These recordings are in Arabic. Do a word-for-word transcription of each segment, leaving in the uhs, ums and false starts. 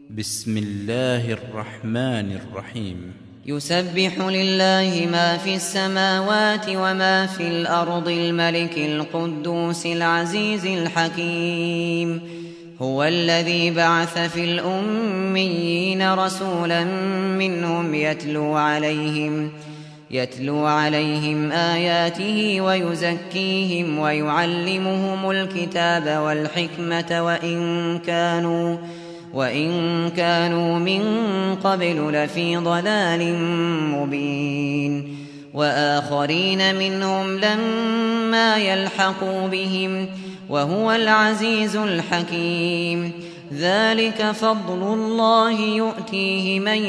بسم الله الرحمن الرحيم يسبح لله ما في السماوات وما في الأرض الملك القدوس العزيز الحكيم. هو الذي بعث في الأميين رسولا منهم يتلو عليهم يتلو عليهم آياته ويزكيهم ويعلمهم الكتاب والحكمة وإن كانوا وإن كانوا من قبل لفي ضلال مبين. وآخرين منهم لما يلحقوا بهم وهو العزيز الحكيم. ذلك فضل الله يؤتيه من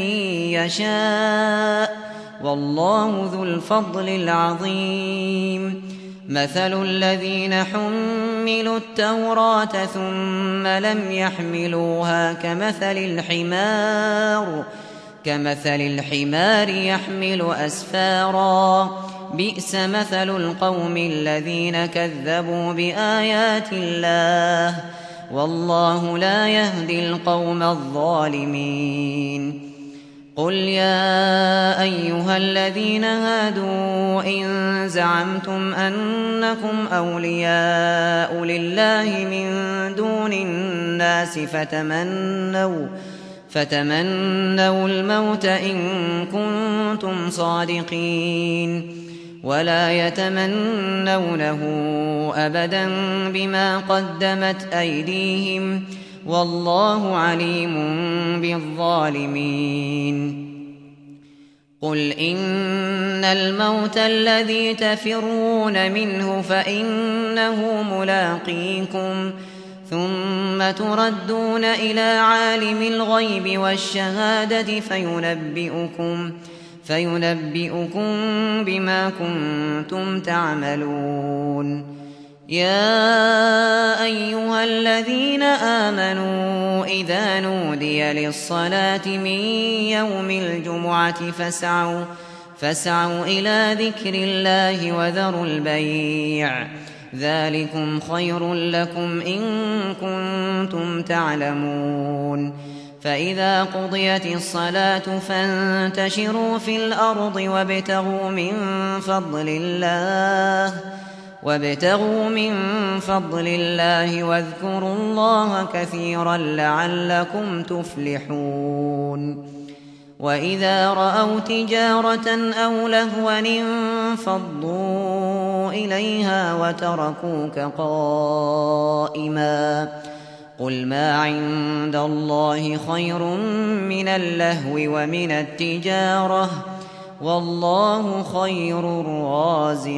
يشاء والله ذو الفضل العظيم. مثل الذين حملوا التوراة ثم لم يحملوها كمثل الحمار كمثل الحمار يحمل أسفارا. بئس مثل القوم الذين كذبوا بآيات الله والله لا يهدي القوم الظالمين. قل يا أيها الذين هادوا إن زعمتم أنكم أولياء لله من دون الناس فتمنوا فتمنوا الموت إن كنتم صادقين ولا يتمنونه أبدا بما قدمت أيديهم والله عليم بالظالمين. قل إن الموت الذي تفرون منه فإنه ملاقيكم ثم تردون إلى عالم الغيب والشهادة فينبئكم فينبئكم بما كنتم تعملون. يا أيها الذين آمنوا إذا نودي للصلاة من يوم الجمعة فاسعوا فاسعوا إلى ذكر الله وذروا البيع ذلكم خير لكم إن كنتم تعلمون. فإذا قضيت الصلاة فانتشروا في الأرض وابتغوا من فضل الله وابتغوا من فضل الله واذكروا الله كثيرا لعلكم تفلحون. وإذا رأوا تجارة أو لهوا انفضوا إليها وتركوك قائما. قل ما عند الله خير من اللهو ومن التجارة والله خير الرازقين.